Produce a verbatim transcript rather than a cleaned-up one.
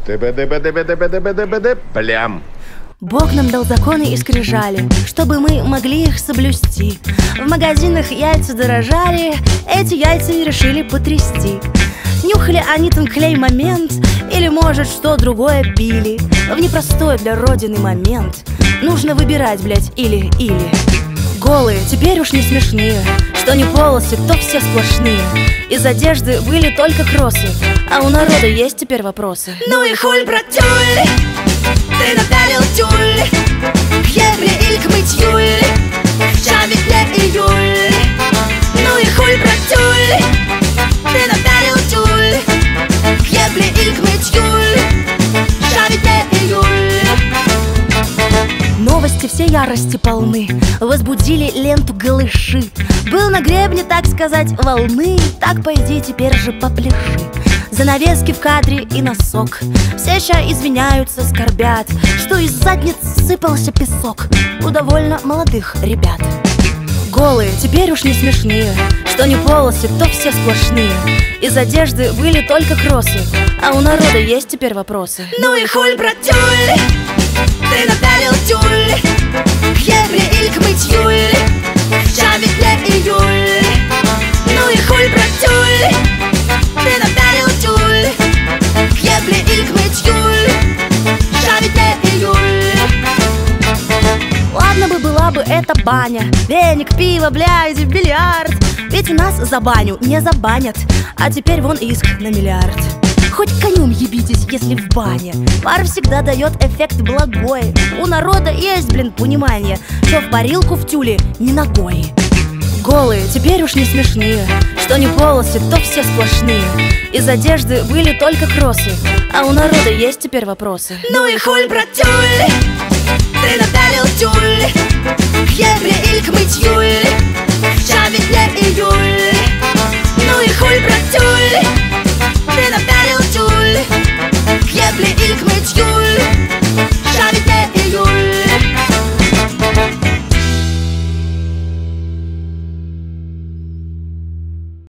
Плям. Бог нам дал законы и скрижали, чтобы мы могли их соблюсти. В магазинах яйца дорожали, эти яйца не решили потрясти. Нюхали они тонклей момент, или, может, что другое пили. В непростой для родины момент нужно выбирать, блять, или-или. Голые, теперь уж не смешные, что не полосы, то все сплошные. Из одежды были только кроссы, а у народа есть теперь вопросы. Ну и хуй, братюль, ты напялил тюль к ебле или к мытьюль, ща ведь не июль. Ну и хуй, братюль, ты напялил тюль к ебле или к мытьюль, ща ведь не июль. Новости все ярости полны, возбудили ленту голыши. Был на гребне, так сказать, волны, так пойди теперь же попляши. Занавески в кадре и носок, все ща извиняются, скорбят, что из задниц сыпался песок у довольно молодых ребят. Голые, теперь уж не смешные, что не полосы, то все сплошные. Из одежды были только кроссы, а у народа есть теперь вопросы. Ну и хуй, братюль, ты напялил тюль к ебле или к мытьюль, ща ведь не июль. Ну и хуй, братюль, ты напялил тюль к ебле или к мытьюль, ща ведь не июль. Ладно бы была бы эта баня, веник, пиво, блядь, бильярд. Ведь у нас за баню не забанят, а теперь вон иск на миллиард. Хоть конем ебитесь, если в бане. Пар всегда дает эффект благой. У народа есть, блин, понимание, что в парилку в тюле не ногой. Голые, теперь уж не смешные, что не полосы, то все сплошные. Из одежды были только кроссы, а у народа есть теперь вопросы. Ну и хуй, братюль, ты напялил тюль к ебле